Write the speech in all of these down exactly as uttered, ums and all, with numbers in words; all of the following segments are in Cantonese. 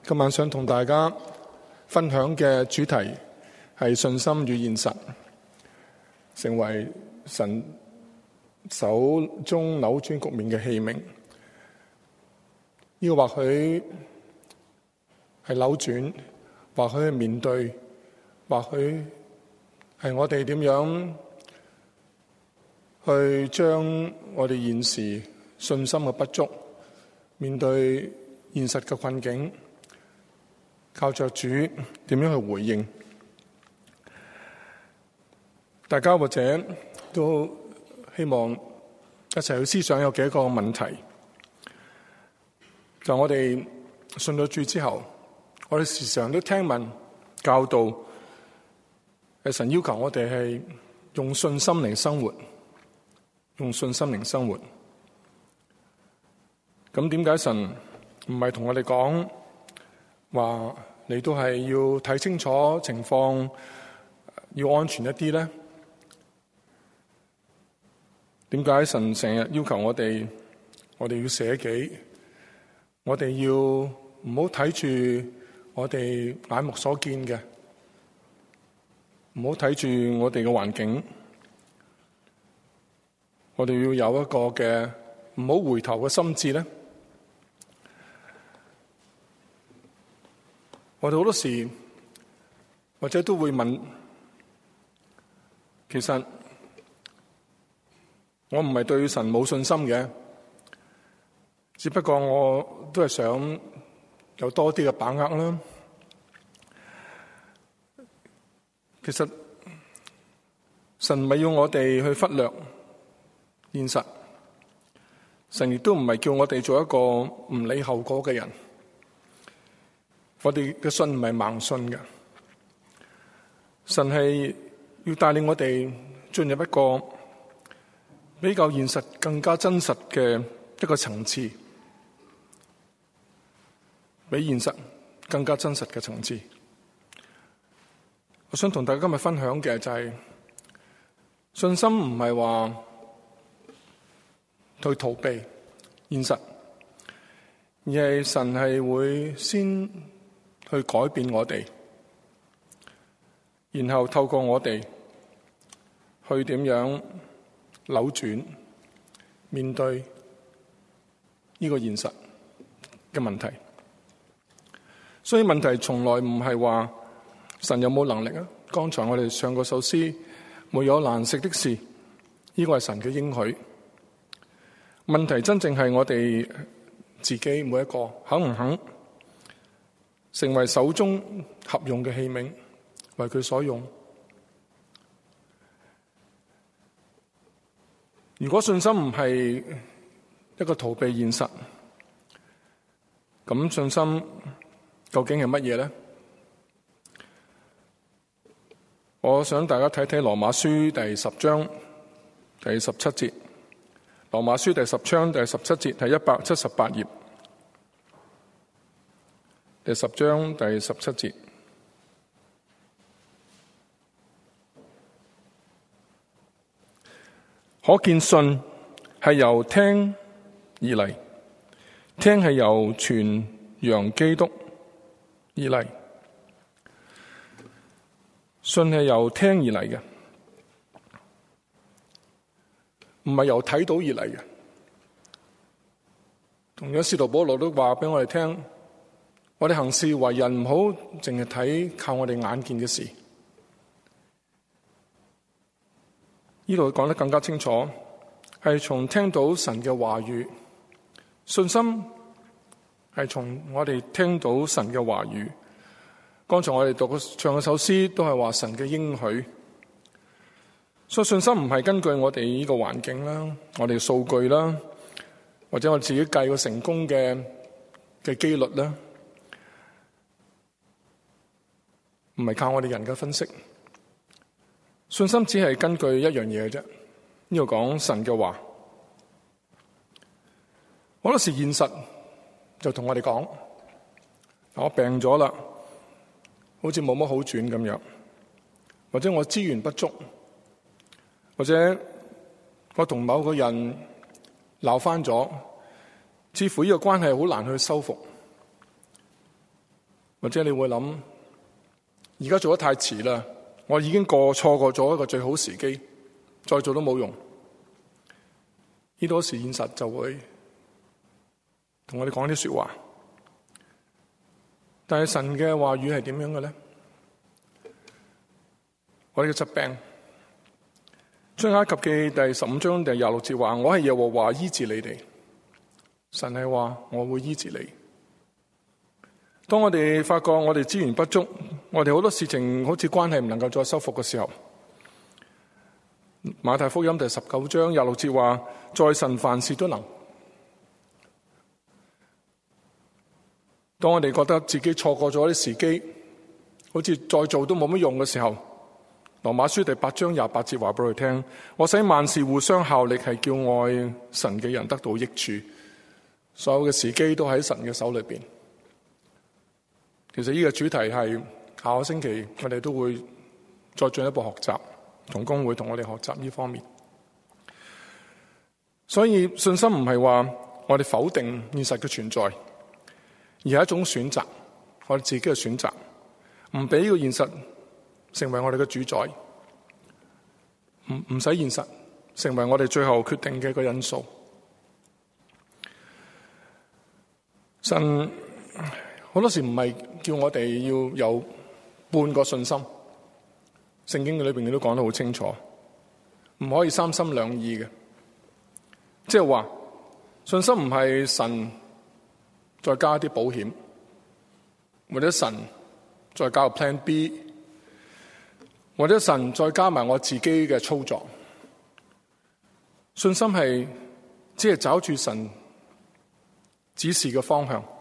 今晚想同大家分享嘅主題係信心與現實，成為神手中扭轉局面嘅器皿。呢個或許係扭轉，或許係面對，或許係我哋點樣去將我哋現時信心嘅不足，面對現實嘅困境，靠着主點樣去回應。大家或者都希望一齊去思想有幾個問題，就我哋信咗主之後，我哋時常都聽聞教導，係神要求我哋係用信心嚟生活，用信心嚟生活。咁點解神唔係同我哋講話你都係要睇清楚情況，要安全一啲呢？點解神成日要求我哋，我哋要捨己，我哋要唔好睇住我哋眼目所見嘅，唔好睇住我哋嘅環境，我哋要有一個嘅唔好回頭嘅心志呢？我哋好多時或者都會問，其實我唔係對神冇信心嘅，只不過我都係想有多啲嘅把握啦。其實神唔係要我哋去忽略現實，神亦都唔係叫我哋做一個唔理後果嘅人。我哋嘅信唔係盲信嘅，神係要帶領我哋進入一個比較現實、更加真實嘅一個層次，比現實更加真實嘅層次。我想同大家今日分享嘅就係信心唔係話去逃避現實，而係神係會先去改變我哋，然後透過我哋去點樣扭轉面對呢個現實嘅問題。所以問題從來唔係話神有冇能力啊。剛才我哋唱過首詩，沒有難成的事，呢個係神嘅應許。問題真正係我哋自己每一個肯唔肯成為手中合用嘅器皿，為佢所用。如果信心唔係一個逃避現實，咁信心究竟係乜嘢呢？我想大家睇睇羅馬書第十章第十七節。羅馬書第十章第十七節係一百七十八頁。第十章第十七節，可見信係由聽而嚟，聽係由傳揚基督而嚟。信係由聽而嚟嘅，唔係由睇到而嚟嘅。同樣使徒保羅都話俾我哋聽，我哋行事為人唔好淨係睇靠我哋眼見嘅事。呢度講得更加清楚，係從聽到神嘅話語，信心係從我哋聽到神嘅話語。剛才我哋讀嘅唱嘅首詩都係話神嘅應許，所以信心唔係根據我哋呢個環境啦，我哋數據啦，或者我自己計個成功嘅嘅幾率啦。唔係靠我哋人嘅分析，信心只係根據一樣嘢嘅啫。呢度講神嘅話，好多時現實就同我哋講，我病咗啦，好似冇乜好轉咁樣，或者我資源不足，或者我同某個人鬧翻咗，似乎呢個關係好難去修復。 或者你會諗，而家做得太遲啦，我已經過錯過咗一個最好時機，再做都冇用。呢多時現實就會同我哋講啲說話，但係神嘅話語係點樣嘅咧？我哋嘅疾病，出埃及記第十五章第廿六節話：我係耶和華醫治你哋。神係話我會醫治你。當我哋發覺我哋資源不足，我哋好多事情好似關係唔能夠再修復嘅時候，馬太福音第十九章廿六節話：在神凡事都能。當我哋覺得自己錯過咗啲時機，好似再做都冇乜用嘅時候，羅馬書第八章廿八節話俾佢聽：我使萬事互相效力，係叫愛神嘅人得到益處。所有嘅時機都喺神嘅手裏邊。其實呢個主題係下個星期我哋都會再進一步學習，同工會同我哋學習呢方面。所以信心唔係話我哋否定現實嘅存在，而係一種選擇，我哋自己嘅選擇，唔俾呢個現實成為我哋嘅主宰，唔唔使現實成為我哋最後決定嘅一個因素。神好多時唔係叫我哋要有半個信心，聖經裏邊你都講得好清楚，唔可以三心兩意嘅。即係話信心唔係神再加啲保險，或者神再加個 plan B， 或者神再加埋我自己嘅操作。信心係只係找住神指示嘅方向。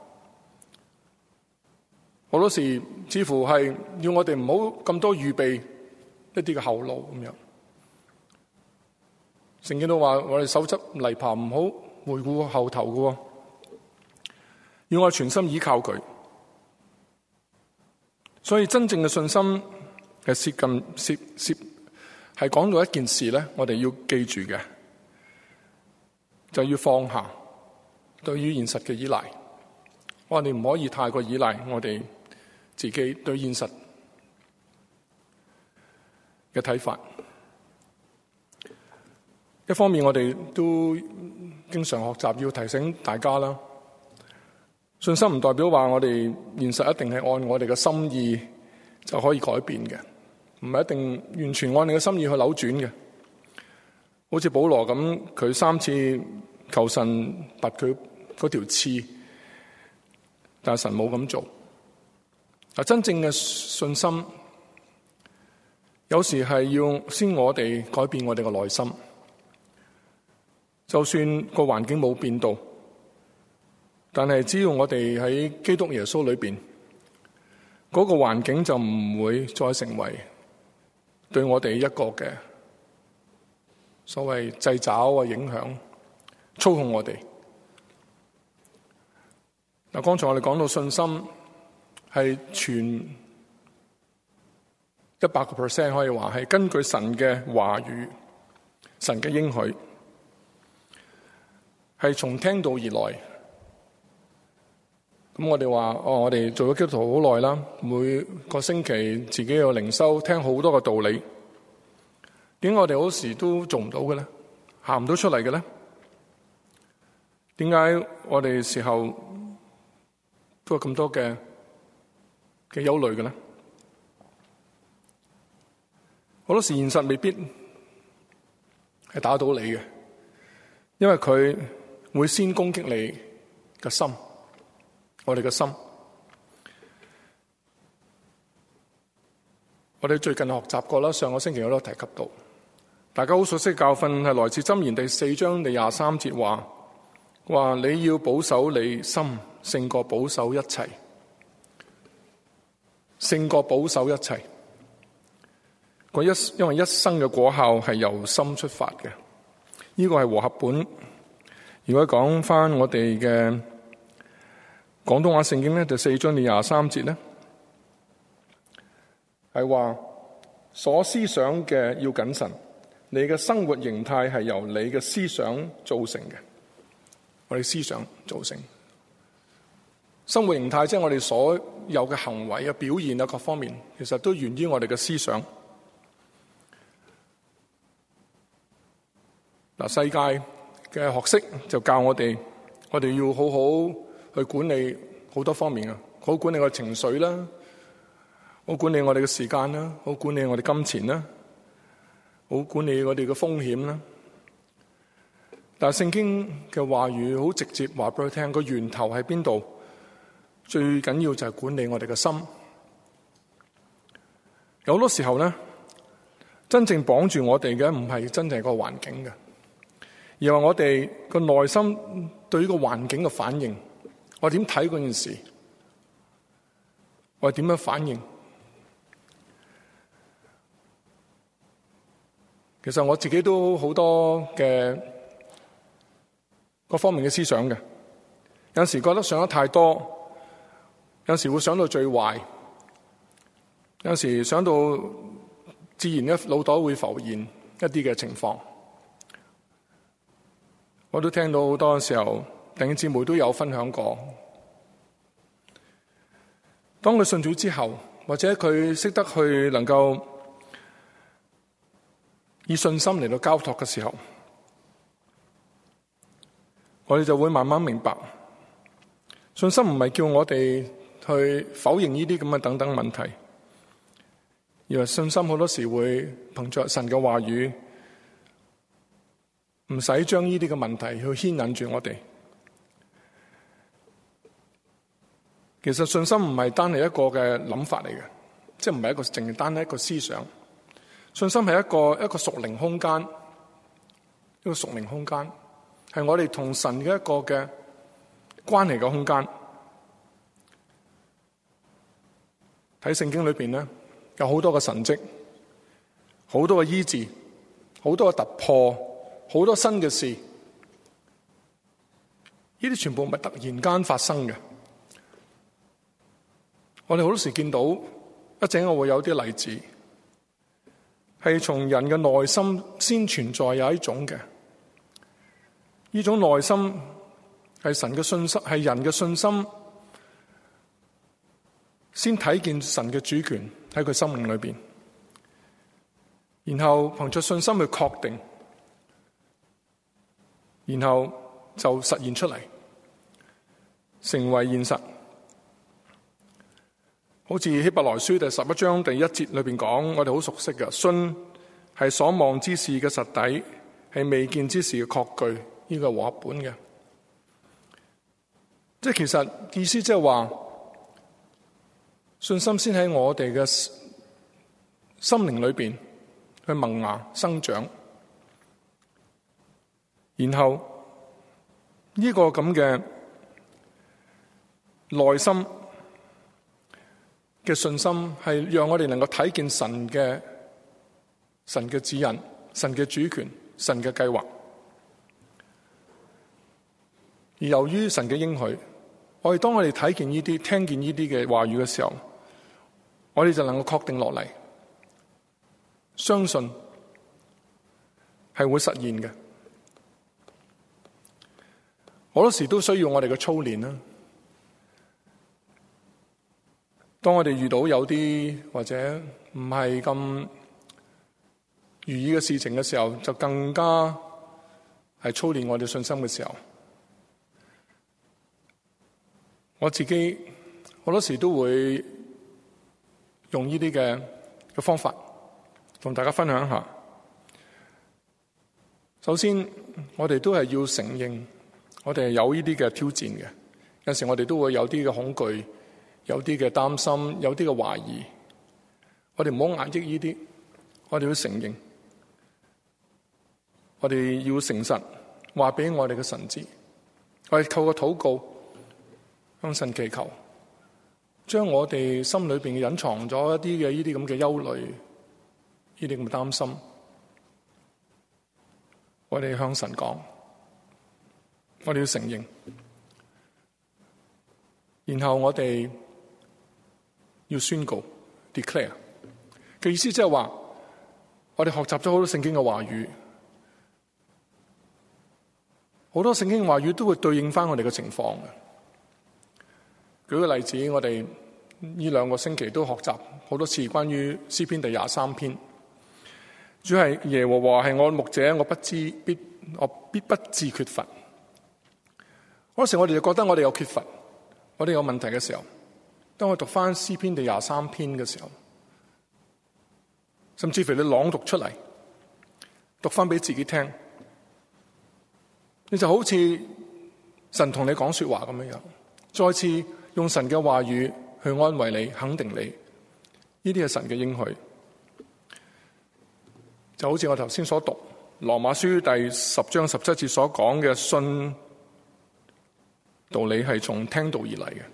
好多時似乎係要我哋唔好咁多預備一啲嘅後路咁樣。聖經都話我哋手執泥耙唔好回顧後頭嘅，要我全心依靠佢。所以真正嘅信心係涉近涉涉係講到一件事咧，我哋要記住嘅就要放下對於現實嘅依賴。我哋唔可以太過依賴我哋自己對現實嘅睇法。一方面我哋都經常學習要提醒大家啦，信心唔代表話我哋現實一定係按我哋嘅心意就可以改變嘅，唔係一定完全按你嘅心意去扭轉嘅。好似保羅咁，佢三次求神拔佢嗰條刺，但係神冇咁做。真正嘅信心有時係要先我哋改變我哋嘅內心，就算個環境冇變到，但係只要我哋喺基督耶穌裏邊，嗰個環境就唔會再成為對我哋一個嘅所謂掣肘啊、影響、操控我哋。嗱，剛才我哋講到信心係全一百個 percent 可以話係根據神嘅話語、神嘅應許，係從聽道而來。咁我哋話哦，我哋做咗基督徒好耐啦，每個星期自己有靈修，聽好多個道理。點解我哋好時都做唔到嘅咧？行唔到出嚟嘅咧？點解我哋時候都有咁多嘅嘅憂慮嘅咧？好多時現實未必係打到你嘅，因為佢會先攻擊你嘅心，我哋嘅心。我哋最近學習過啦，上個星期我都提及到，大家好熟悉嘅教訓係來自箴言第四章第廿三節話，話你要保守你心，勝過保守一切，勝過保守一切。個一因為一生嘅果效係由心出發嘅，呢個係和合本。如果講翻我哋嘅廣東話聖經咧，第四章第廿三節咧，係話所思想嘅要謹慎，你嘅生活形態係由你嘅思想造成嘅。我哋思想造成生活形態，即係我哋所有嘅行為嘅表現啊，各方面其實都源於我哋嘅思想。嗱，世界嘅學識就教我哋，我哋要好好去管理好多方面啊，好管理我哋情緒啦，好管理我哋嘅時間啦，好管理我哋金錢啦，好管理我哋嘅風險啦。但係聖經嘅話語好直接話俾佢聽，個源頭喺邊度？最緊要就係管理我哋嘅心。有好多時候咧，真正綁住我哋嘅唔係真正個環境嘅，而係我哋個內心對呢個環境嘅反應。我點睇嗰件事？我點樣反應？其實我自己都好多嘅各方面嘅思想嘅，有時覺得想得太多，有時會想到最壞，有時想到自然嘅腦袋會浮現一啲嘅情況。我都聽到好多時候弟兄姊妹都有分享過，當佢信主之後，或者佢識得去能夠以信心嚟到交託嘅時候，我哋就會慢慢明白，信心唔係叫我哋去否認呢啲咁嘅等等問題，而係信心好多時會憑着神嘅話語，唔使將呢啲嘅問題去牽引住我哋。其實信心唔係單係一個嘅諗法嚟嘅，即係唔係一個淨係單係一個思想。信心係一個一個屬靈空間，一個屬靈空間係我哋同神嘅一個嘅關係嘅空間。睇聖經裏邊咧，有好多嘅神蹟，好多嘅醫治，好多嘅突破，好多新嘅事。呢啲全部唔係突然間發生嘅。我哋好多時見到一陣我會有啲例子，係從人嘅內心先存在有一種嘅，呢種內心係神嘅信心，係人嘅信心先睇見神嘅主權喺佢生命裏邊，然後憑着信心去確定，然後就實現出嚟，成為現實。好似希伯來書第十一章第一節裏邊講，我哋好熟悉嘅，信係所望之事嘅實底，係未見之事嘅確據。呢個和合本嘅，即係其實意思即係話，信心先喺我哋嘅心靈裏邊去萌芽生長，然後呢個咁嘅內心嘅信心係讓我哋能夠睇見神嘅神嘅指引、神嘅主權、神嘅計劃。而由於神嘅應許，我哋當我哋睇見呢啲、聽見呢啲嘅話語嘅時候，我哋就能夠確定落嚟，相信係會實現嘅。好多時都需要我哋嘅操練啦。當我哋遇到有啲或者唔係咁如意嘅事情嘅時候，就更加係操練我哋信心嘅時候。我自己好多時都會用呢啲嘅嘅方法同大家分享一下。首先，我哋都係要承認，我哋係有呢啲嘅挑戰嘅。有時我哋都會有啲嘅恐懼，有啲嘅擔心，有啲嘅懷疑。我哋唔好壓抑呢啲，我哋要承認，我哋要誠實話俾我哋嘅神知。我哋透過禱告向神祈求，將我哋心裏邊隱藏咗一啲嘅呢啲咁嘅憂慮，呢啲咁嘅擔心，我哋向神講，我哋要承認，然後我哋要宣告 declare 嘅意思，即係話我哋學習咗好多聖經嘅話語，好多聖經話語都會對應翻我哋嘅情況嘅。舉個例子，我哋呢兩個星期都學習好多次關於詩篇第廿三篇。主係耶和華係我牧者，我不知必我必不致缺乏。嗰時我哋就覺得我哋有缺乏，我哋有問題嘅時候，當我讀翻詩篇第廿三篇嘅時候，甚至乎你朗讀出嚟，讀翻俾自己聽，你就好似神同你講說話咁樣樣，再次用神嘅話語去安慰你、肯定你。呢啲係神嘅應許，就好似我頭先所讀羅馬書第十章十七節所講嘅，信道理係從聽道而嚟嘅。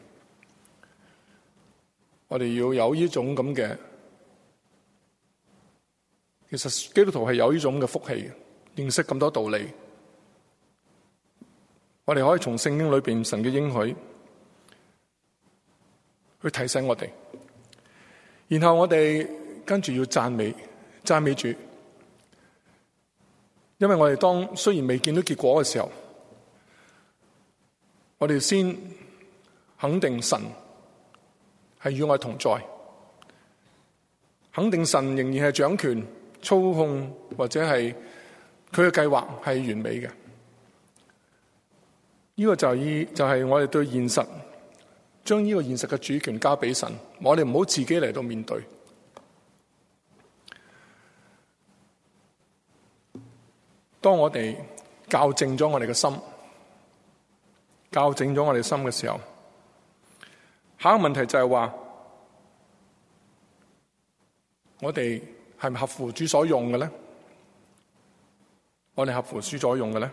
我哋要有呢種咁嘅，其實基督徒係有呢種嘅福氣，認識咁多道理。我哋可以從聖經裏邊神嘅應許去提醒我哋，然後我哋跟住要讚美讚美主，因為我哋當雖然未見到結果嘅時候，我哋先肯定神係與我同在，肯定神仍然係掌權操控，或者係佢嘅計劃係完美嘅。呢、這個就係就係我哋對現實，將呢個現實嘅主權交俾神，我哋唔好自己嚟到面對。當我哋校正咗我哋嘅心，校正咗我哋心嘅時候，下一個問題就係話，我哋係咪合乎主所用嘅咧？我哋合乎主所用嘅咧？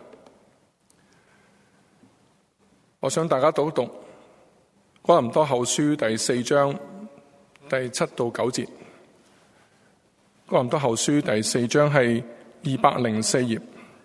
我想大家讀一讀哥林多後書第四章第七到九節。哥林多後書第四章係二百零四頁。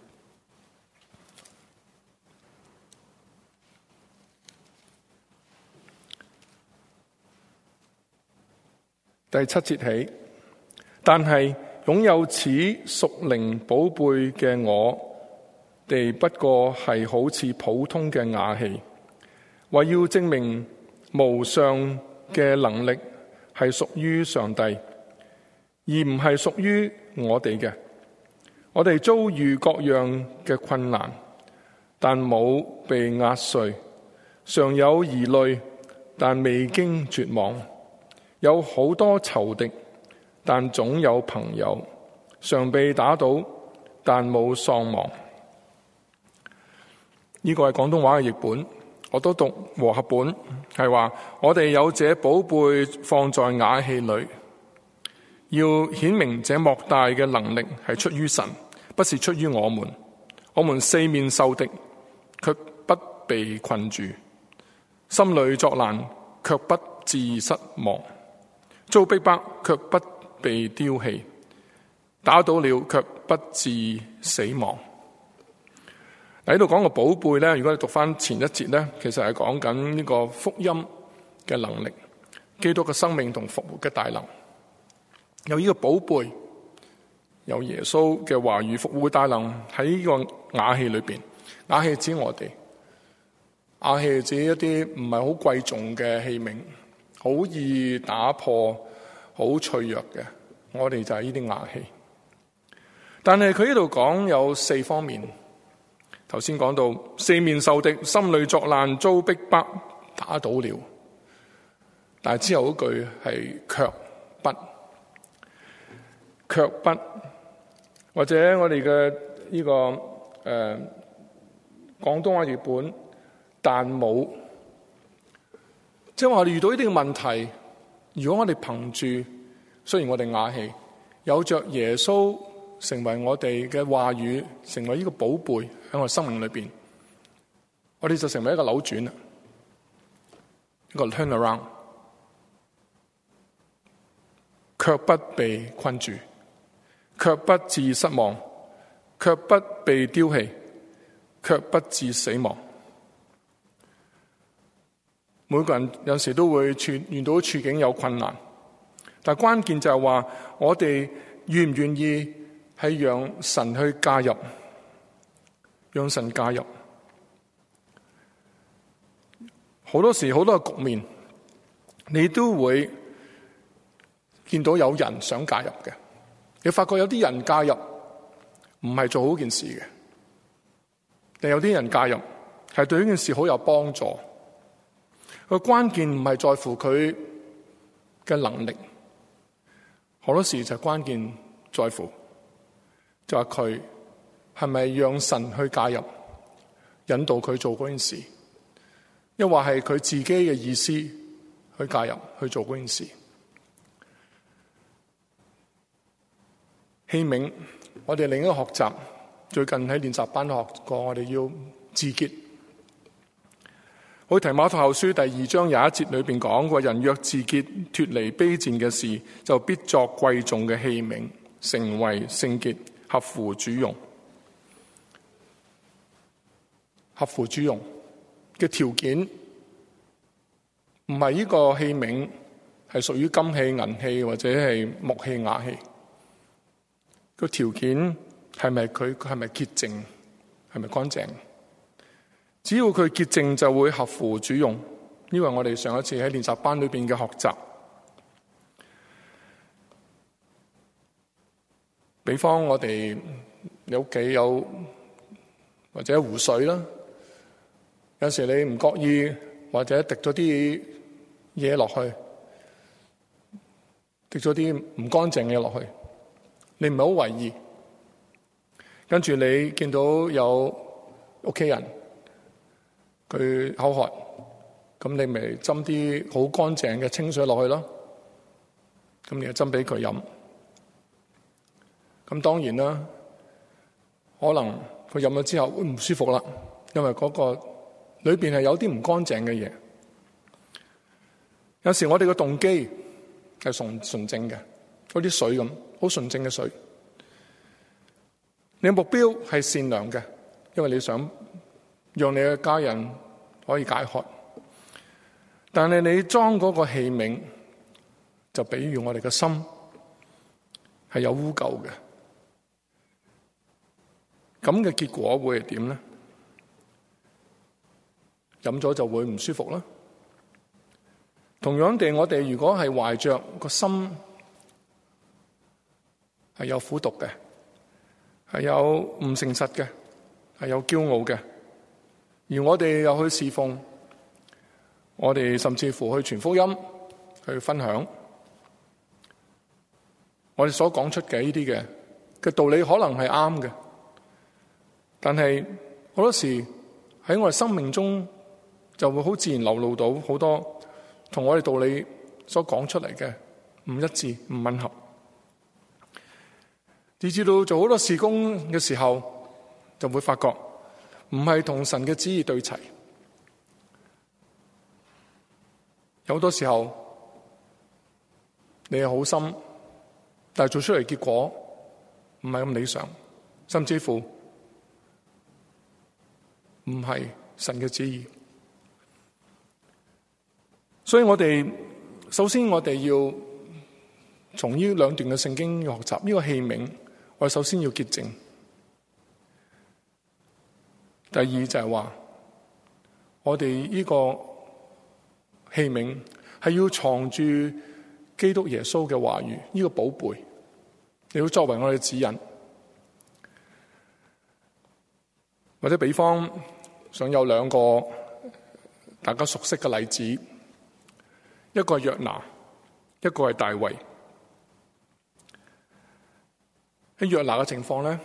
第七節起，但係擁有此屬靈寶貝嘅我哋不過係好似普通嘅瓦器，為要證明無上嘅能力係屬於上帝，而唔係屬於我哋嘅。我哋遭遇各樣嘅困難，但冇被壓碎；常有疑慮，但未經絕望。有好多仇敵，但總有朋友；常被打倒，但冇喪亡。呢個係廣東話嘅譯本，我都讀和合本，係話我哋有這寶貝放在瓦器裏，要顯明這莫大嘅能力係出於神，不是出於我們。我們四面受敵，卻不被困住；心裏作難，卻不致失望。遭逼迫卻不被丟棄，打倒了卻不致死亡。喺度講個寶貝咧，如果你讀翻前一節咧，其實係講緊呢個福音嘅能力，基督嘅生命同復活嘅大能。有呢個寶貝，有耶穌嘅話語復活嘅大能喺呢個瓦器裏邊。瓦器指我哋，瓦器指一啲唔係好貴重嘅器皿，好易打破、好脆弱嘅，我哋就係呢啲瓦器。但係佢呢度講有四方面，頭先講到四面受敵，心裏作難，遭逼迫，打倒了。但係之後嗰句係卻不，卻不，或者我哋嘅呢個誒、呃、廣東話譯本，但冇。即係話我哋遇到呢啲嘅問題，如果我哋憑住，雖然我哋瓦器，有着耶穌成為我哋嘅話語，成為呢個寶貝喺我生命裏邊，我哋就成為一個扭轉啦，一個 turn around， 卻不被困住，卻不致失望，卻不被丟棄，卻不致死亡。每個人有時都會處遇到處境有困難，但係關鍵就係話我哋願唔願意係讓神去介入，讓神介入。好多時好多個局面， 你都會見到有人想介入嘅。你發覺有啲人介入唔係做好件事嘅，但有啲人介入係對呢件事好有幫助。個關鍵唔係在乎佢嘅能力，好多時就係關鍵在乎就係佢係咪讓神去介入，引導佢做嗰件事，抑或係佢自己嘅意思去介入去做嗰件事。器皿，我哋另一個學習，最近喺練習班學過，我哋要自潔。好，提摩太後書第二章廿一節裏邊講過，人若自潔，脫離卑賤嘅事，就必作貴重嘅器皿，成為聖潔，合乎主用。合乎主用嘅條件，唔係呢個器皿係屬於金器、銀器或者係木器、瓦器。個條件係咪佢係咪潔淨，係咪乾淨？只要佢潔淨，就會合乎主用。因為我哋上一次喺練習班裏邊嘅學習，比方我哋你屋企有或者湖水啦，有時你唔覺意或者滴咗啲嘢落去，滴咗啲唔乾淨嘅落去，你唔係好為意，跟住你見到有屋企人佢口渴，咁你咪斟啲好乾淨嘅清水落去咯，咁你就斟俾佢飲。咁當然啦，可能佢飲咗之後會唔舒服啦，因為嗰個裏邊係有啲唔乾淨嘅嘢。有時我哋嘅動機係純純正嘅，嗰啲水咁好純正嘅水，你嘅目標係善良嘅，因為你想讓你嘅家人可以解渴，但係你裝嗰個器皿，就比喻我哋嘅心係有污垢嘅，咁嘅結果會係點呢？飲咗就會唔舒服啦。同樣地，我哋如果係懷着個心係有苦毒嘅，係有唔誠實嘅，係有驕傲嘅，而我哋又去侍奉，我哋甚至乎去傳福音，去分享，我哋所講出嘅呢啲嘅嘅道理可能係啱嘅，但係好多時喺我哋生命中就會好自然流露到好多同我哋道理所講出嚟嘅唔一致、唔吻合，以至到做好多事工嘅時候，就會發覺唔係同神嘅旨意對齊。有好多時候你係好心，但係做出嚟結果唔係咁理想，甚至乎唔係神嘅旨意。所以我哋首先我哋要從呢兩段嘅聖經學習呢個器皿，我哋首先要潔淨。第二就係話，我哋呢個器皿係要藏住基督耶穌嘅話語，呢個寶貝，你要作為我哋指引。或者比方想有兩個大家熟悉嘅例子，一個係約拿，一個係大衛。喺約拿嘅情況咧，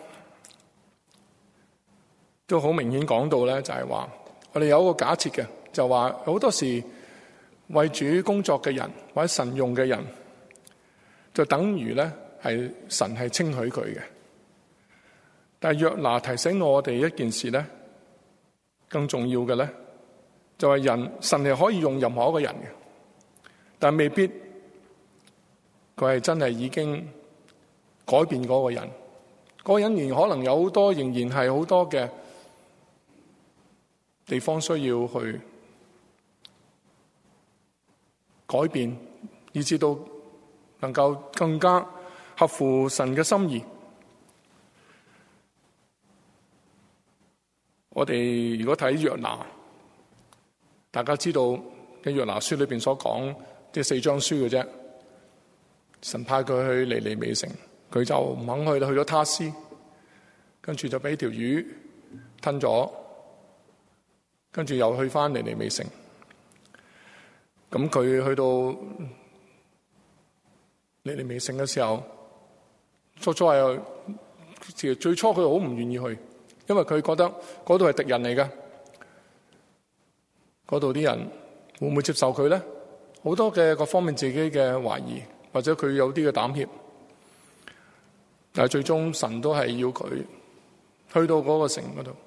都好明顯講到咧，就係話我哋有一個假設嘅，就話好多時為主工作嘅人或者神用嘅人，就等於咧係神係稱許佢嘅。但係約拿提醒我哋一件事咧，更重要嘅咧，就係人神係可以用任何一個人嘅，但未必佢係真係已經改變嗰個人。嗰個人仍然可能有好多，仍然係好多嘅地方需要去改變，以至到能夠更加合乎神嘅心意。我哋如果睇約拿，大家知道喺約拿書裏邊所講， 即係四章書嘅啫。神派佢去尼尼微城，佢就唔肯去，去咗他施，跟住就俾條魚吞咗，跟住又去翻尼尼微城。咁佢去到尼尼微城嘅時候，初初係最初佢好唔願意去，因為佢覺得嗰度係敵人嚟嘅，嗰度啲人會唔會接受佢咧？好多嘅各方面自己嘅懷疑，或者佢有啲嘅膽怯，但係最終神都係要佢去到嗰個城嗰度。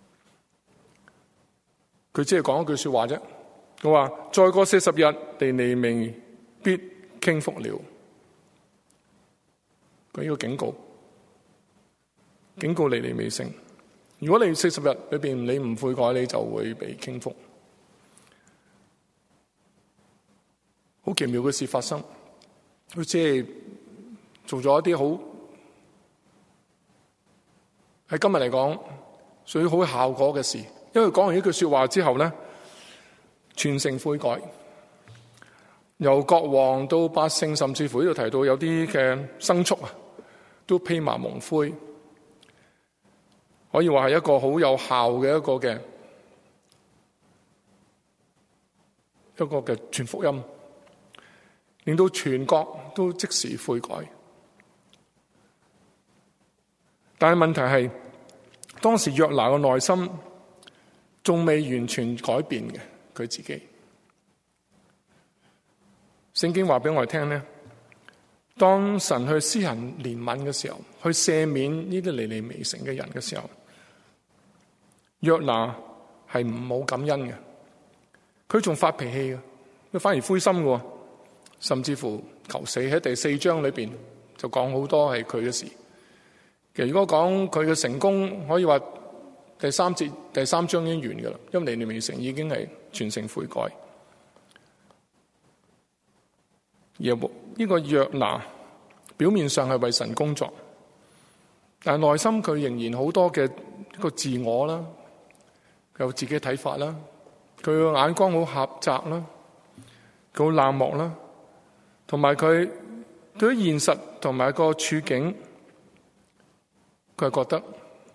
佢只係講一句說話啫，佢話再過四十日，尼尼微必傾覆了。佢呢個警告，警告尼尼微城，如果你四十日裏邊你唔悔改，你就會被傾覆。好奇妙嘅事發生，佢即係做咗一啲好喺今日嚟講屬於好效果嘅事，因為講完呢句說話之後咧，全城悔改，由國王到百姓，甚至乎呢度提到有啲嘅牲畜啊，都披麻蒙灰，可以話係一個好有效嘅一個嘅一個嘅傳福音，令到全國都即時悔改。但係問題係，當時約拿嘅內心仲未完全改變嘅，佢自己。聖經話俾我哋聽咧，當神去施行憐憫嘅時候，去赦免呢啲尼尼微城嘅人嘅時候，約拿係唔冇感恩嘅，佢仲發脾氣嘅，佢反而灰心嘅，甚至乎求死。喺第四章裏邊就講好多係佢嘅事。其實如果講佢嘅成功，可以話第三節第三章已經完噶啦，因為尼尼微城已經係全城悔改。而呢個約拿表面上係為神工作，但係內心佢仍然好多嘅一個自我啦，佢有自己嘅睇法啦，佢嘅眼光好狹窄啦，佢好冷漠啦，同埋佢對於現實同埋個處境，佢係覺得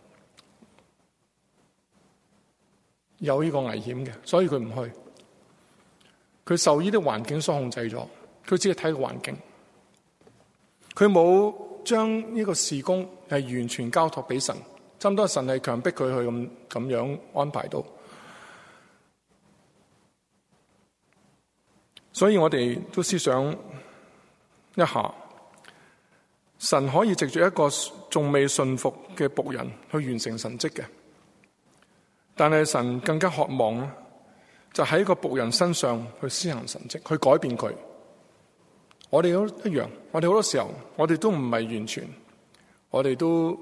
有呢個危險嘅，所以佢唔去。佢受呢啲環境所控制咗，佢只係睇個環境，佢冇將呢個事工係完全交託俾神，差唔多神係強迫佢去咁咁樣安排到。所以我哋都思想一下，神可以藉住一個仲未信服嘅僕人去完成神蹟嘅，但係神更加渴望就喺個僕人身上去施行神蹟，去改變佢。我哋都一樣，我哋好多時候，我哋都唔係完全，我哋都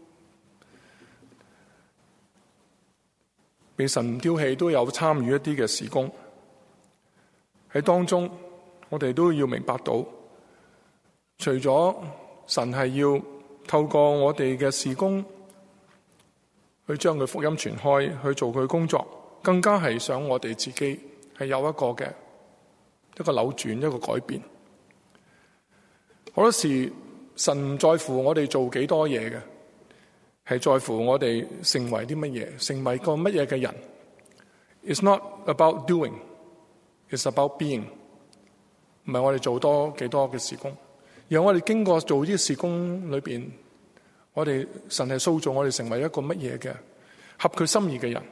被神丟棄，都有參與一啲嘅事工。喺當中，我哋都要明白到，除咗神係要透過我哋嘅事工去將佢福音傳開，去做佢工作，更加係想我哋自己係有一個嘅一個扭轉，一個改變。好多時神唔在乎我哋做幾多嘢嘅，係在乎我哋成為啲乜嘢，成為個乜嘢嘅人。It's not about doing, it's about being。唔係我哋做多幾多嘅事工，而係我哋經過做呢啲事工裏邊，我哋神係塑造我哋成為一個乜嘢嘅合佢心意嘅人。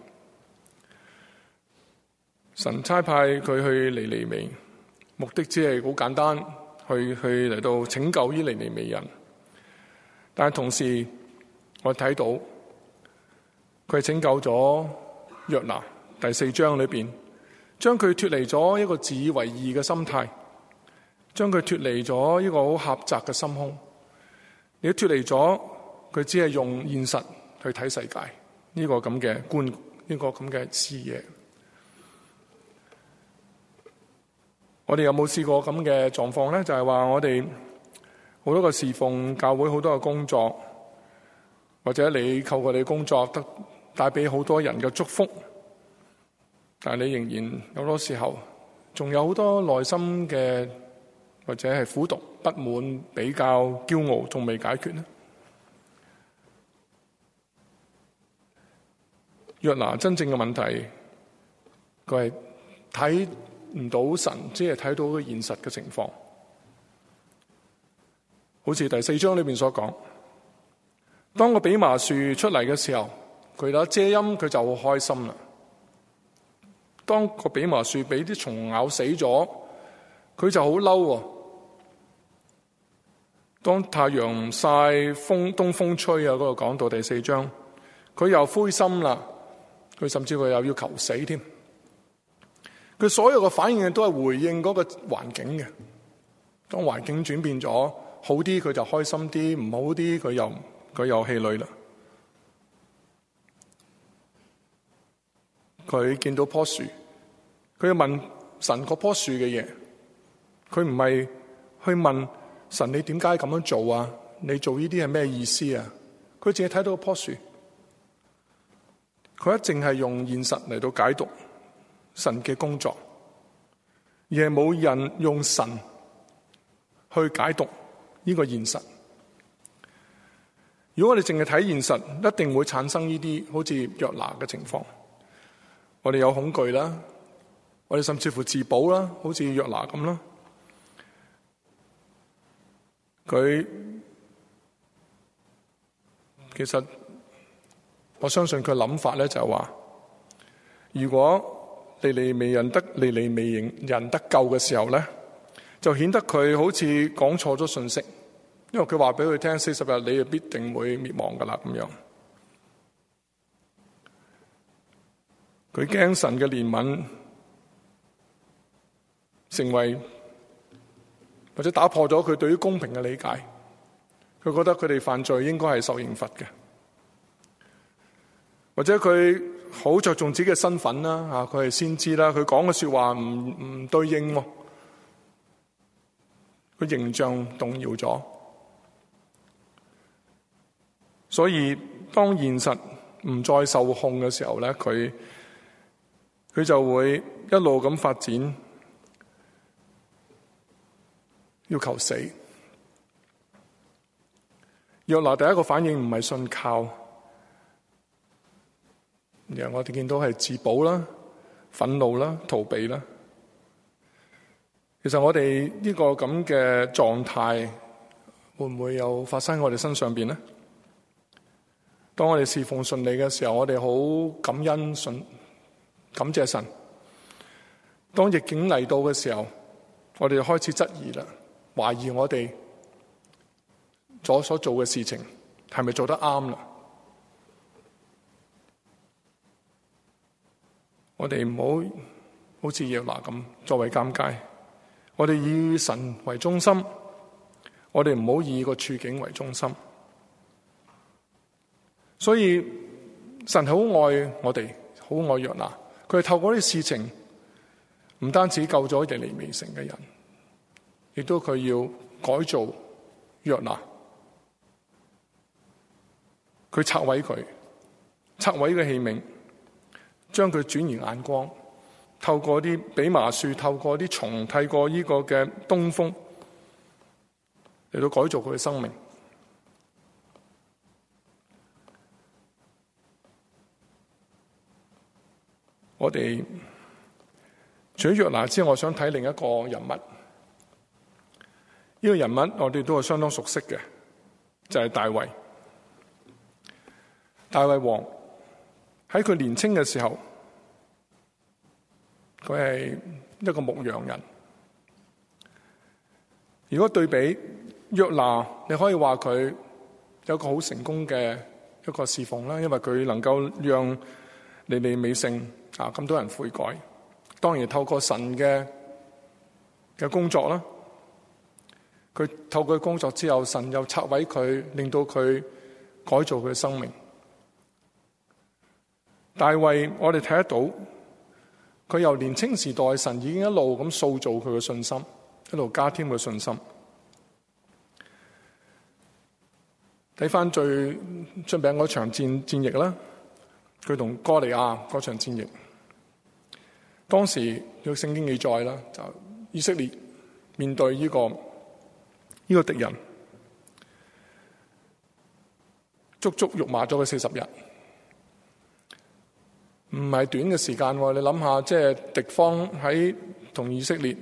神差派佢去尼尼微，目的只係好簡單，去去嚟到拯救呢尼尼微人。但係同時我睇到佢係拯救咗約拿，第四章裏邊將佢脫離咗一個自以為義嘅心態，將佢脫離咗一個好狹窄嘅心胸，亦脫離咗佢只係用現實去睇世界呢個咁嘅觀，呢個咁嘅視野。我哋有冇試過咁嘅狀況咧？就係話我哋好多個侍奉教會，好多個工作，或者你透過你工作得帶俾好多人嘅祝福，但係你仍然有好多時候仲有好多內心嘅或者係苦毒、不滿、比較、驕傲，仲未解決呢？約拿真正嘅問題，佢係睇唔到神，只係睇到個現實嘅情況。好似第四章裏面所講，當個蓖麻樹出嚟嘅時候，佢有遮陰，佢就好開心啦。當個蓖麻樹俾啲蟲咬死咗，佢就好嬲。當太陽唔曬，風東風吹啊，嗰度講到第四章，佢又灰心啦。佢甚至佢又要求死添。佢所有嘅反應都係回應嗰個環境嘅。當環境轉變咗好啲，佢就開心啲；唔好啲，佢又佢又氣餒啦。佢見到棵樹，佢要問神嗰棵樹嘅嘢。佢唔係去問神你點解咁樣做啊？你做呢啲係咩意思啊？佢淨係睇到棵樹。佢一淨係用現實嚟到解讀神嘅工作，而係冇人用神去解讀呢個現實。如果我哋淨係睇現實，一定會產生呢啲好似約拿嘅情況。我哋有恐懼啦，我哋甚至乎自保啦，好似約拿咁啦。佢其實我相信佢諗法咧就係話，如果尼尼微人得尼尼微人得救嘅時候咧，就顯得佢好似講錯咗信息，因為佢話俾佢聽四十日你就必定會滅亡噶啦咁樣。佢驚神嘅憐憫成為或者打破咗佢對於公平嘅理解，佢覺得佢哋犯罪應該係受刑罰嘅。或者佢好着重自己嘅身份啦，吓佢係先知啦，佢講嘅說話唔唔對應，佢形象動搖咗。所以當現實唔再受控嘅時候咧，佢佢就會一路咁發展，要求死。約拿第一個反應唔係信靠。然後我哋見到係自保啦、憤怒啦、逃避啦。其實我哋呢個咁嘅狀態會唔會有發生喺我哋身上邊呢？當我哋侍奉順利嘅時候，我哋好感恩順感謝神。當逆境嚟到嘅時候，我哋就開始質疑啦，懷疑我哋所所做嘅事情係咪做得啱啦？我哋唔好好似約拿咁作為尷尬，我哋以神為中心，我哋唔好以個處境為中心。所以神好愛我哋，好愛約拿，佢係透過呢啲事情，唔單止救咗尼尼微城嘅人，亦都佢要改造約拿，佢拆毀佢，拆毀嘅器皿。將佢轉移眼光，透過啲蓖麻樹，透過啲蟲，透過呢個嘅東風嚟到改造佢嘅生命。我哋除咗約拿之外，我想睇另一個人物。呢、這個人物我哋都係相當熟悉嘅，就係、是、大衛。大衛王。喺佢年青嘅時候，佢係一個牧羊人。如果對比約拿，你可以話佢有一個好成功嘅一個侍奉啦，因為佢能夠讓尼尼微城啊咁多人悔改。當然透過神嘅嘅工作啦，佢透過工作之後，神又拆毀佢，令到佢改造佢嘅生命。大衛，我哋睇得到，佢由年青時代，神已經一路咁塑造佢嘅信心，一路加添佢嘅信心。睇翻最出名嗰場戰戰役啦，佢同哥利亞嗰場戰役。 當時有聖經記載啦，就以色列面對呢、這個呢、這個敵人，足足辱罵咗佢四十日，唔係短嘅時間。你諗下，即係敵方喺同以色列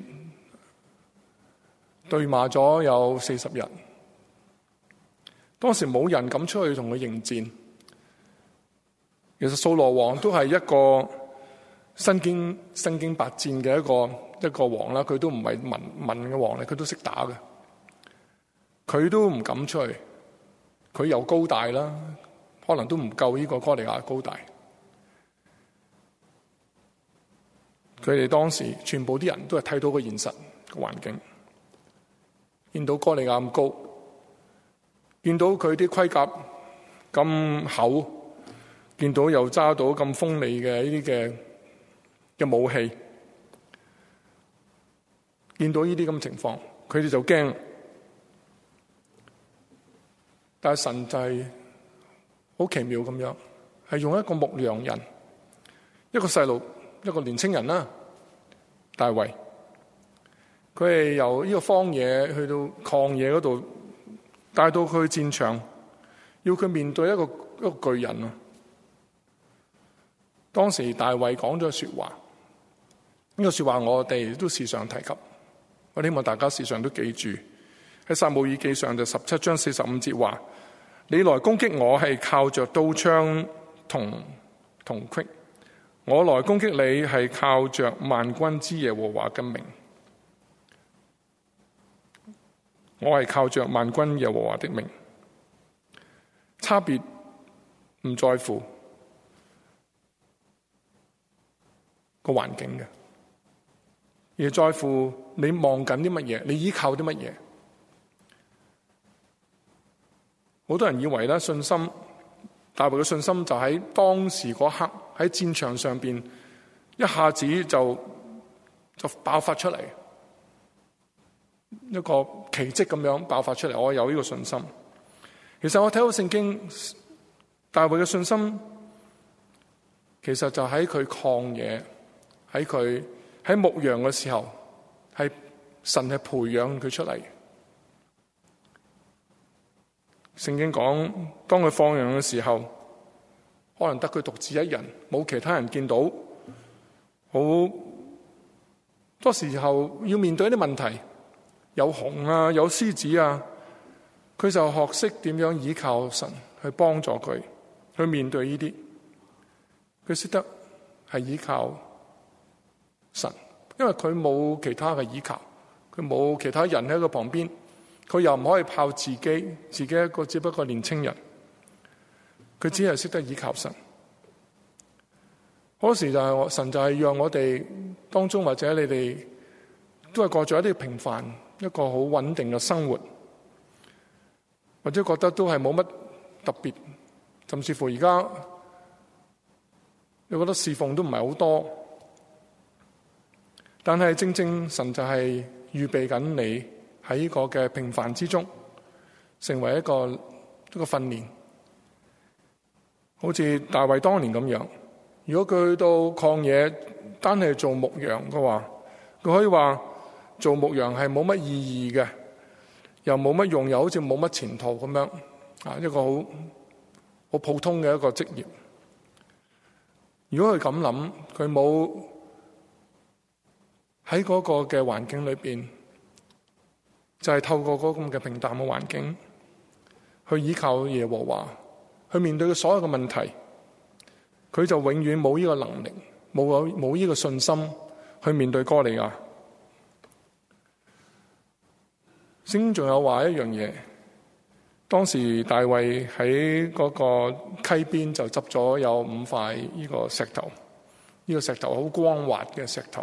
對罵咗有四十日，當時冇人敢出去同佢迎戰。其實掃羅王都係一個身經身經百戰嘅一個一個王啦，佢都唔係文文嘅王嚟，佢都識打嘅，佢都唔敢出去。佢又高大啦，可能都唔夠呢個哥利亞高大。佢哋當時全部啲人都係睇到個現實個環境，見到哥利亞咁高，見到佢啲盔甲咁厚，見到又揸到咁鋒利嘅呢啲嘅嘅武器，見到呢啲咁嘅情況，佢哋就驚。但係神就係好奇妙咁樣，係用一個牧羊人，一個細路，一個年青人啦，大衛，佢係由呢個荒野去到曠野嗰度，帶到佢去戰場，要佢面對一個一個巨人啊！當時大衛講咗說話，呢個說話我哋都時常提及，我希望大家時常都記住。喺撒母耳記上就十七章四十五節話：你來攻擊我係靠着刀槍同銅戟，我來攻擊你係靠着萬軍之耶和華嘅名。我係靠着萬軍耶和華的名。差別唔在乎個環境嘅，而在乎你望緊啲乜嘢，你依靠啲乜嘢。好多人以為咧，信心，大衛嘅信心就喺當時嗰刻喺戰場上邊一下子就就爆發出嚟，一個奇蹟咁樣爆發出嚟。我有呢個信心。其實我睇到聖經，大衛嘅信心其實就喺佢曠野，喺佢喺牧羊嘅時候，係神係培養佢出嚟。聖經講，當佢放羊嘅時候，可能得佢獨自一人，冇其他人見到。好多時候要面對一啲問題，有熊啊，有獅子啊，佢就學識點樣依靠神去幫助佢去面對呢啲。佢識得係依靠神，因為佢冇其他嘅依靠，佢冇其他人喺佢旁邊。佢又唔可以靠自己，自己一個只不過年青人，佢只係識得依靠神。嗰時就係神就係讓我哋當中，或者你哋都係過咗一啲平凡、一個好穩定嘅生活，或者覺得都係冇乜特別，甚至乎而家你覺得侍奉都唔係好多，但係正正神就係預備緊你。喺呢個嘅平凡之中，成為一個一個訓練，好似大衛當年咁樣。如果佢去到曠野，單係做牧羊嘅話，佢可以話做牧羊係冇乜意義嘅，又冇乜用，又好似冇乜前途咁樣啊！一個好好普通嘅一個職業。如果佢咁諗，佢冇喺嗰個嘅環境裏邊。就係、是、透過嗰咁嘅平淡嘅環境，去依靠耶和華，去面對佢所有嘅問題，佢就永遠冇呢個能力，冇冇呢個信心去面對哥利亞。聖經仲有話一樣嘢，當時大衛喺嗰個溪邊就執咗有五塊呢個石頭，呢、這個石頭好光滑嘅石頭。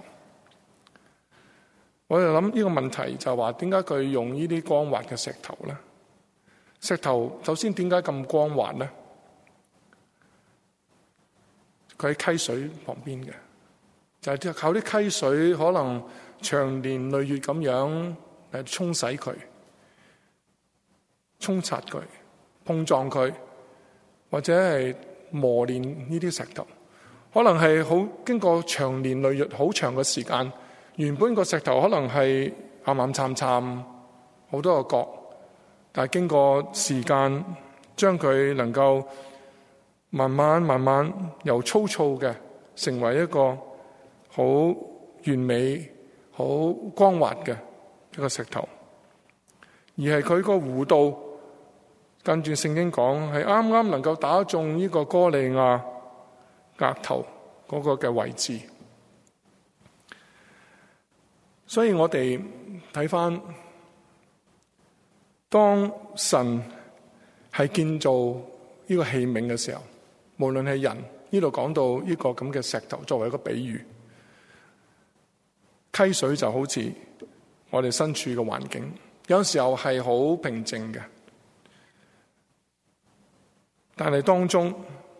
我就諗呢個問題就係話，點解佢用呢啲光滑嘅石頭咧？石頭首先點解咁光滑咧？佢喺溪水旁邊嘅，就係靠啲溪水可能長年累月咁樣嚟沖洗佢、沖刷佢、碰撞佢，或者係磨練呢啲石頭， 可能係好經過長年累月好長嘅時間，原本個石頭可能係岩岩巉巉好多個角，但係經過時間將佢能夠慢慢慢慢由粗糙嘅成為一個好完美好光滑嘅一個石頭，而係佢個弧度跟住聖經講係啱啱能夠打中呢個哥利亞額頭嗰個嘅位置。所以我哋睇返，當神係建造呢個器皿嘅時候，無論係人，呢度講到呢個咁嘅石頭作為一個比喻，溪水就好似我哋身處嘅環境，有時候係好平靜嘅，但係當中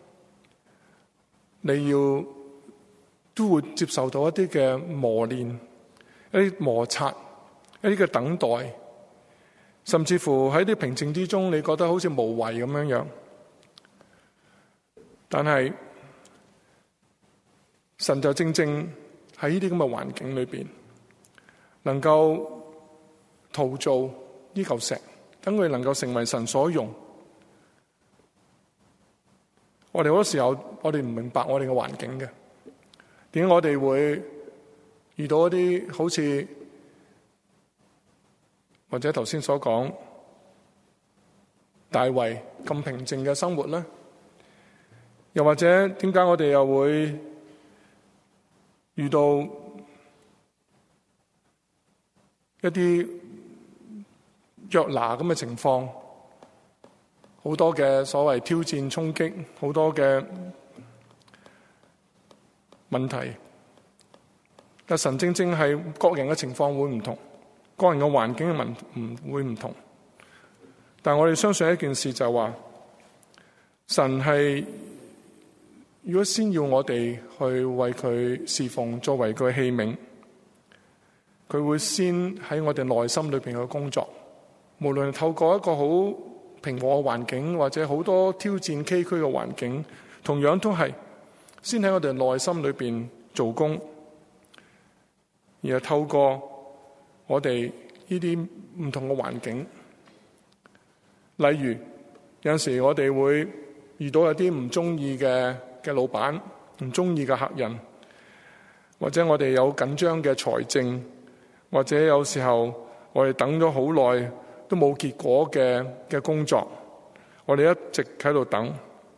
你要都會接受到一啲嘅磨練，一啲摩擦，一啲嘅等待，甚至乎喺啲平靜之中，你覺得好似無謂咁樣樣。但係神就正正喺呢啲咁嘅環境裏邊，能夠陶造呢嚿石，等佢能夠成為神所用。我哋好多時候，我哋唔明白我哋嘅環境嘅，點解我哋會遇到一啲好似或者頭先所講大衛咁平靜嘅生活呢？又或者點解我哋又會遇到一啲約拿咁嘅情況，好多嘅所謂挑戰衝擊，好多嘅問題。但神正正係各人嘅情況會唔同，各人嘅環境嘅問唔會唔同。但我哋相信一件事就係話，神係如果先要我哋去為佢侍奉，作為佢嘅器皿，佢會先喺我哋內心裏邊嘅工作，無論透過一個好平和嘅環境，或者好多挑戰崎嶇嘅環境，同樣都係先喺我哋內心裏邊做工，然後透過我哋呢啲唔同嘅環境，例如有陣時我哋會遇到有啲唔中意嘅嘅老闆，唔中意嘅客人，或者我哋有緊張嘅財政，或者有時候我哋等咗好耐都冇結果嘅嘅工作，我哋一直喺度等，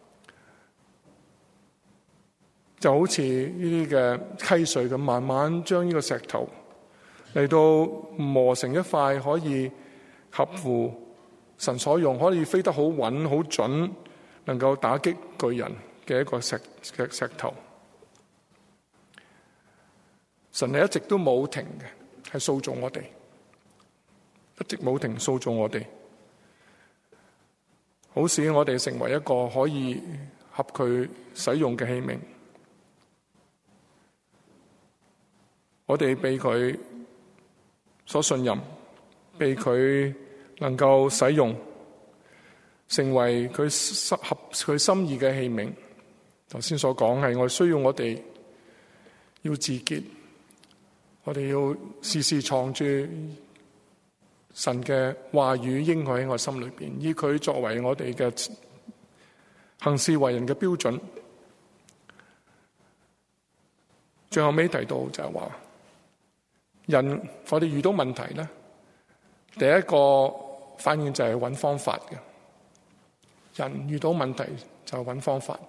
就好似呢啲嘅溪水咁，慢慢將呢個石頭嚟到磨成一塊可以合乎神所用，可以飛得好穩好準，能夠打擊巨人嘅一個石嘅石頭。神係一直都冇停嘅，係塑造我哋，一直冇停塑造我哋，好使我哋成為一個可以合佢使用嘅器皿。我哋被佢所信任，被佢能夠使用，成為佢合佢心意嘅器皿。頭先所講係我需要我哋要自潔，我哋要時時藏住神嘅話語應許喺我心裏邊，以佢作為我哋嘅行事為人嘅標準。最後尾提到就係話，人我哋遇到問題咧，第一個反應就係揾方法嘅。人遇到問題就揾方法，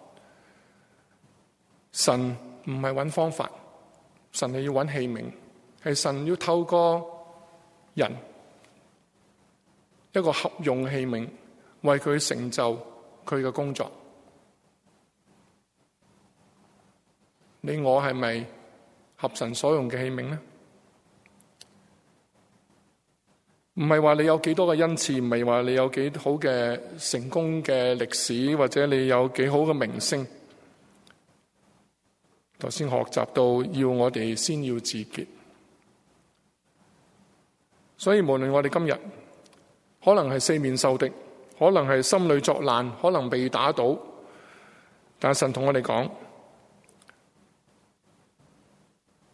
神唔係揾方法，神係要揾器皿，係神要透過人一個合用器皿，為佢成就佢嘅工作。你我係咪合神所用嘅器皿呢？唔係話你有幾多嘅恩賜，唔係話你有幾好嘅成功嘅歷史，或者你有幾好嘅名聲。頭先學習到要我哋先要自潔，所以無論我哋今日可能係四面受敵，可能係心裏作難，可能被打倒，但神同我哋講，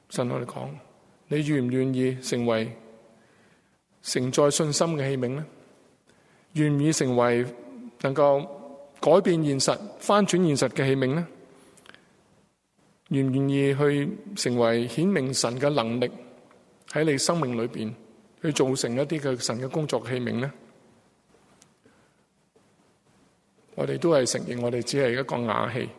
神我哋講，你願唔願意成為承載信心嘅器皿呢？願唔願意成為能夠改變現實、翻轉現實嘅器皿呢？願唔願意去成為顯明神嘅能力喺你生命裏邊去做成一啲嘅神嘅工作器皿呢？我哋都係承認我哋只係一個瓦器，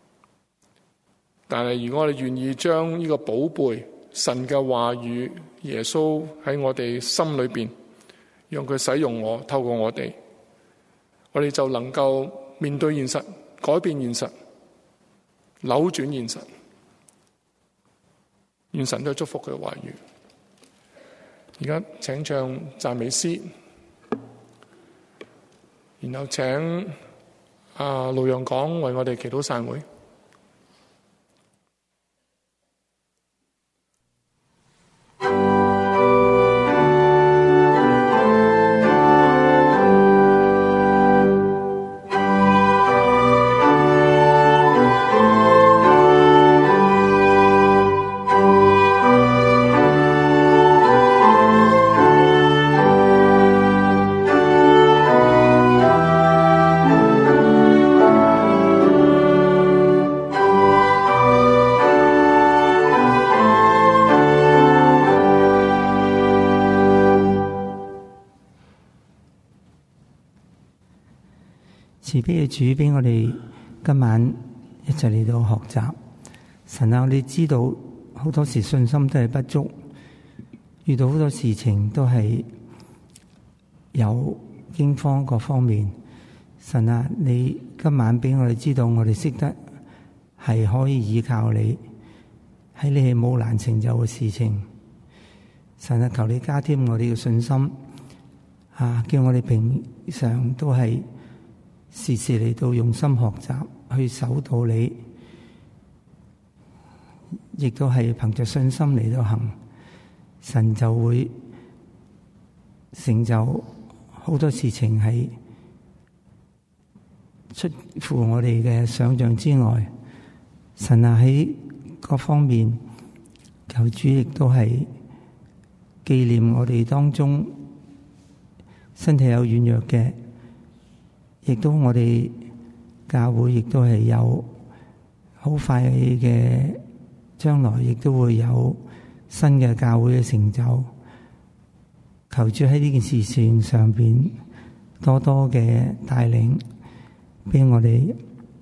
但係如果我哋願意將呢個寶貝神嘅話語耶穌喺我哋心裏邊，讓佢使用我，透過我哋，我哋就能夠面對現實，改變現實，扭轉現實。願神都祝福佢嘅話語。而家請唱讚美詩，然後請啊盧陽港為我哋祈禱散會。 慈悲嘅主俾我哋今晚一齊嚟到學習。神啊，我哋知道好多時信心都係不足，遇到好多事情都係有驚慌各方面。神啊，你今晚俾我哋知道，我哋識得係可以依靠你，喺你係冇難成就嘅事情。神啊，求你加添我哋嘅信心，啊，叫我哋平常都係時時嚟到用心學習，去守到你，亦都係憑着信心嚟到行，神就會成就好多事情係出乎我哋嘅想象之外。神啊，喺各方面，求主亦都係紀念我哋當中身體有軟弱嘅，亦都我哋教會亦都係有好快嘅將來，亦都會有新嘅教會嘅成就。求主喺呢件事情上邊多多嘅帶領，俾我哋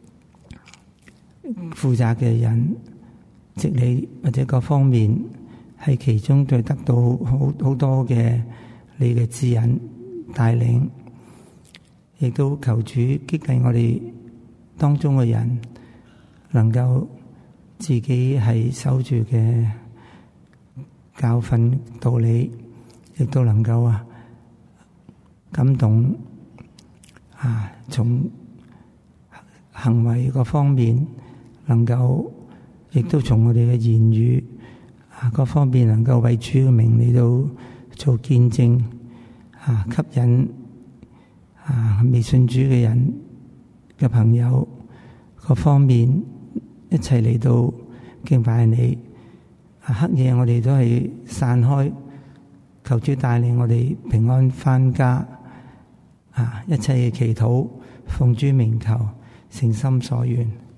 負責嘅人、直理或者各方面喺其中都得到好好多嘅你嘅指引帶領。亦都求主激勵我哋當中嘅人，能夠自己係守住嘅教訓道理，亦都能夠啊感動啊，從行為各方面能夠，亦都從我哋嘅言語啊各方面能夠為主嘅名嚟到做見證啊，吸引啊！未信主嘅人嘅朋友，各方面一齊嚟到敬拜你。啊，黑夜我哋都係散開，求主帶領我哋平安返家。啊！一切嘅祈禱，奉主名求，誠心所願。